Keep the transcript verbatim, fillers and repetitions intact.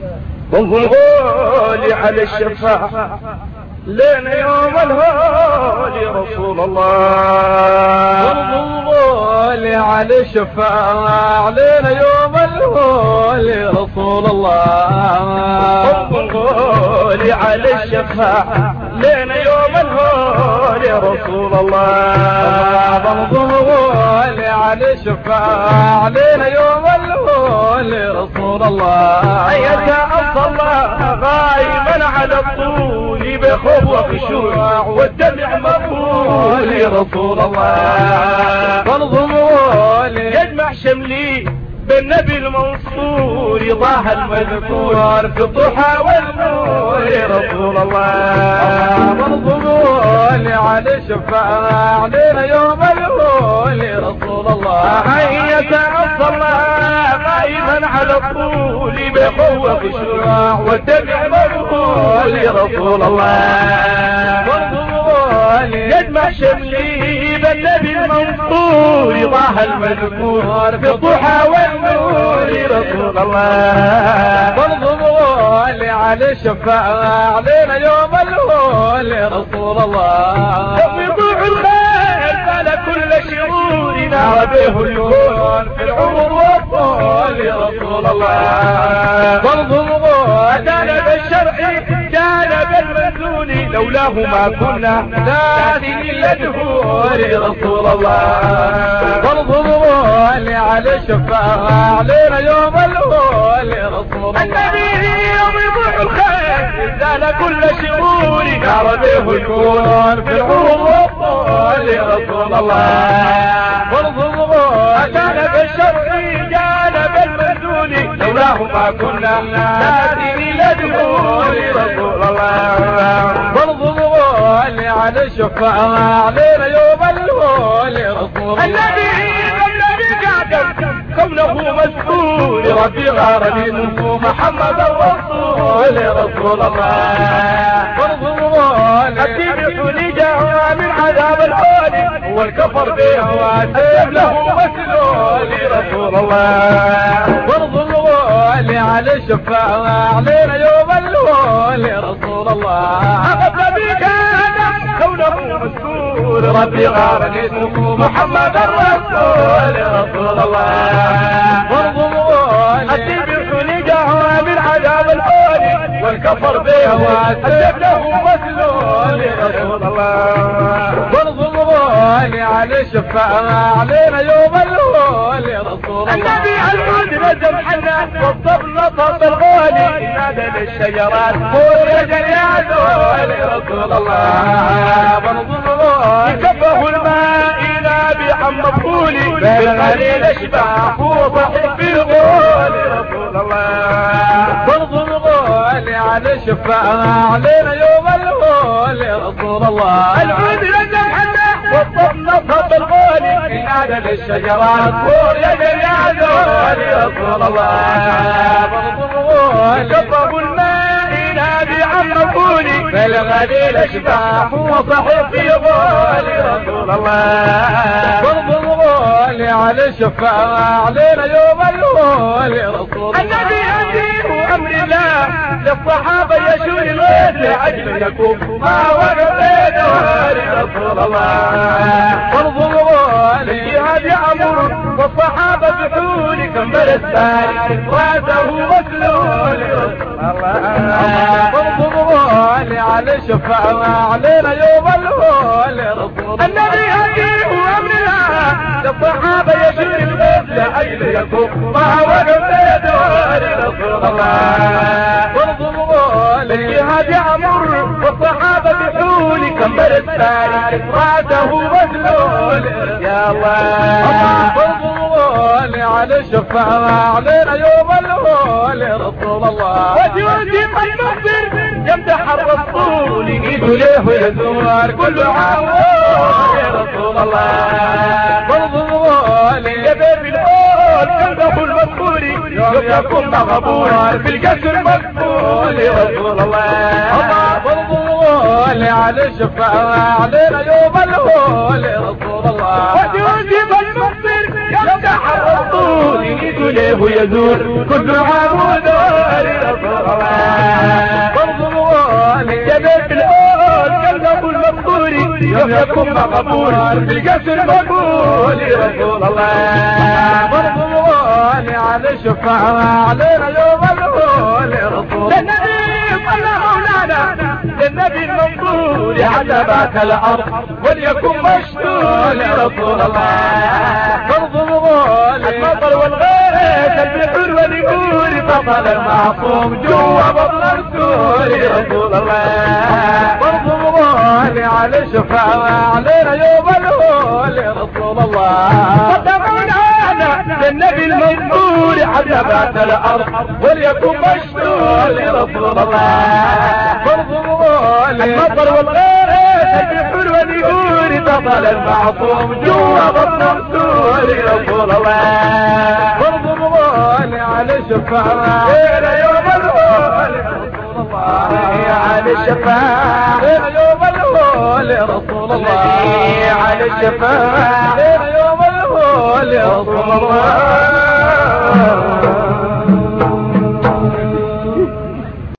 وانهم غولي على الشفاعة لنا يوم الهول يا رسول الله. وانهم غولي على الشفاعة لنا يوم الهول يا رسول الله. وانهم غولي على الشفاعة لنا يوم الهول يا رسول الله. وانهم غولي على الشفاعة لنا يوم الهول يا رسول الله. أيتها الصلاة غايبا على الطول بخوف وخشوع والدمع مقبول يا رسول الله. والضمول يجمع شملي بالنبي المنصور ضاها المذكور في الضحى والنور يا رسول الله. والضمول على الشفاعة علينا يوم الهول يا رسول الله. أيتها الصلاة غايبا على الطول بخوف وخشوع والدمع مقبول يا رسول الله. والضمول يجمع شملي بالنبي المنصور ضاها المذكور في الضحى والنور يا رسول الله. والضمول على الشفاعة علينا يوم الهول يا رسول الله. وضوع الخير فلا كل شرورنا به الكون في العمر والطول يا رسول الله. والضمول جانب الشرع جانب المنزول لولاه ما كنا نادي للدهور يا رسول الله. والضمول على الشفاعة علينا يوم الهول يا رسول الله. النبي يضيع الخير زال كل شرورنا ربيه الكون في العمر والطول يا رسول الله. والضمول جانب الشرع جانب المنزول لولاه ما كنا نادي للدهور يا رسول الله. والضمول على الشفاعة علينا يوم الهول يا رسول الله. الذي الذي قعد كونه مسؤول ربي غار منه محمد الرسول يا رسول الله. والضمول أتبعني جاء من عذاب الهول والكفر به وأسيب له مسلول يا رسول الله. والضمول على الشفاعة علينا يوم الهول يا رسول الله. أخذ بك كونه مسؤول ربي غار منه محمد الرسول يا رسول الله. والضمول أتبعني جاء من عذاب الهول والكفر به وأسيب له مسلول يا رسول الله. والضمول على الشفاعة علينا يوم الهول يا رسول الله. النبي العود نزل حنا والصبر نصب الغالي نادى للشجرات قول يا جليل يا رسول الله. والضمول يكفه الماء نابي عم مفهولي بالقليل اشباح وضحك في الغول يا رسول الله. والضمول على الشفاعة علينا يوم الهول يا رسول الله. العود نزل حنا والصبر نصب الغالي نادى للشجرات قول يا جليل يا رسول الله. والضمول كفه الماء نابي عم مفهولي بالقليل اشباح وضحك في الغول يا رسول الله. والضمول على الشفاعة علينا يوم الهول يا رسول الله. النبي أمير أمر الله للصحابة يشون الغيث لأجل يكون ما وقف يا رسول الله. والضمول الجهاد يأمر والصحابة بحول كمبل الثاني راسه مسلول يا رسول الله. والضمول على الشفاعة علينا يوم الهول يا رسول الله. النبي أمير أمر الله للصحابة يشون الغيث لأجل يكون ما وقف يا رسول الله. والضمول الجهاد يأمر والصحابة بحول كمبل الثاني راسه مسلول يا الله. والضمول على الشفاعة علينا يوم الهول يا رسول الله. وجودي المخبر يمدح الرسول يجيب له يزور كل عام يا رسول الله. والضمول يبي الأول كلبه المذكور يوم يكون مغبور في الجسر مقبول يا رسول الله. والضمول على الشفاعة علينا يوم الهول يا رسول الله. وجودي المخبر يمدح الرسول يجيب له يزور كل عام يا رسول يوم يكون مقبول بالقسم مقبول يا رسول الله برضو الغالي على الشفاعة علينا يوم الغول يا رسول الله للنبي صلى مولانا للنبي المنصور يا عتبات الارض وليكن مشتول يا رسول الله برضو الغالي المطر والغيث البحور والنور بطل المعصوم جوا بطل الرسول يا رسول الله برضو الغالي على الشفاعة علينا يوم الغول يا رسول الله صدق مولانا للنبي المنصور عتبات الارض وليكن مشتول يا رسول الله برضو الغالي المطر والغيث البحور والنور بطل المعصوم جوا بطل الرسول يا رسول الله برضو الغالي على الشفاعة ليلة يوم الغول يا رسول الله على الشفاعة علينا يوم الغول يا رسول الله على الشفاعة علينا يوم الغول يا رسول الله